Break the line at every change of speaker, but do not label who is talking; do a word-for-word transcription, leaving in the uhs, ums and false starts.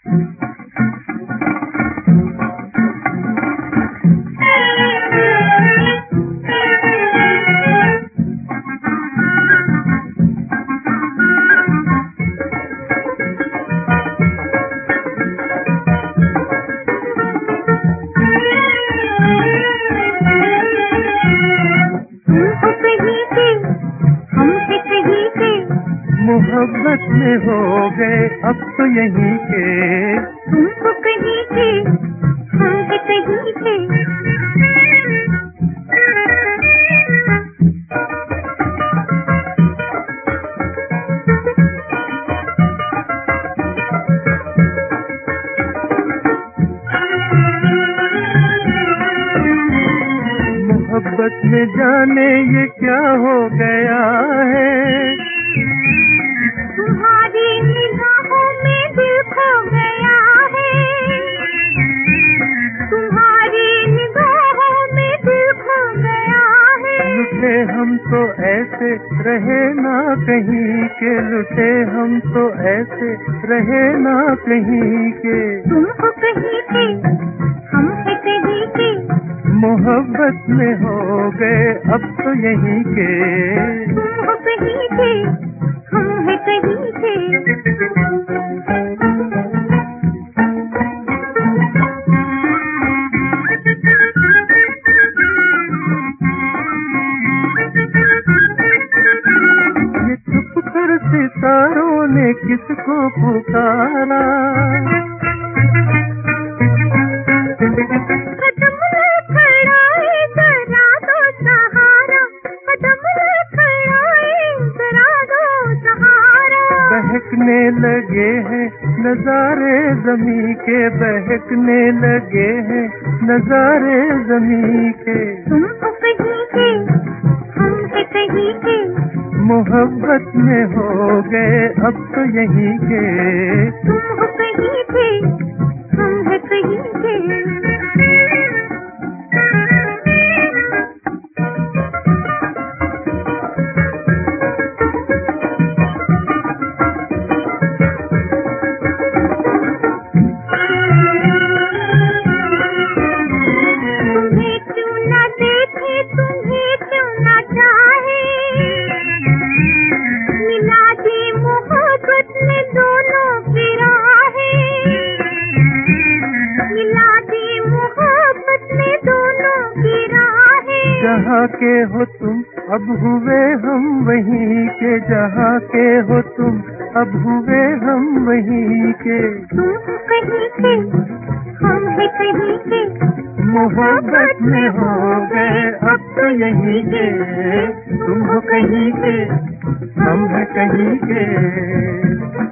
मोहब्बत में हो गए अब तो यहीं के,
तुम तो कहीं थे हम भी कहीं थे।
मोहब्बत में जाने ये क्या हो गया है,
तुम्हारी निगाहों में दिल खो गया है, तुम्हारी निगाहों में दिल खो गया है।
लुटे हम तो ऐसे रहे ना कहीं के, लुटे हम तो ऐसे रहे ना कहीं के।
तुम हो कहीं के हम है कहीं के,
मोहब्बत में हो गए अब तो यहीं के।
तुम हो कहीं के हम है कहीं के।
ये चुप कर सितारों ने किसको पुकारा,
कदम न खड़ाए जरा दो सहारा, कदम न खड़ाए जरा दो सहारा।
बहकने लगे हैं नजारे जमी के, बहकने लगे हैं नजारे जमी के।
तुम हो कहीं के हम है कहीं के,
मोहब्बत में हो गए अब तो यहीं के।
तुम हो कहीं के हम है कहीं के। तुम्हें क्यों न देखे, तुम्हें क्यों न चाहे, मिला दी मोहब्बत ने दोनों की राहें, मिला दी मोहब्बत ने दोनों की राहें।
जहाँ के हो तुम अब हुए हम वहीं के, जहाँ के हो तुम अब हुए हम वहीं के।
तुम हो कहीं के हम है कहीं के,
मोहब्बत में हो गए अब तो यहीं के। तुम हो कहीं के हम हैं कहीं के।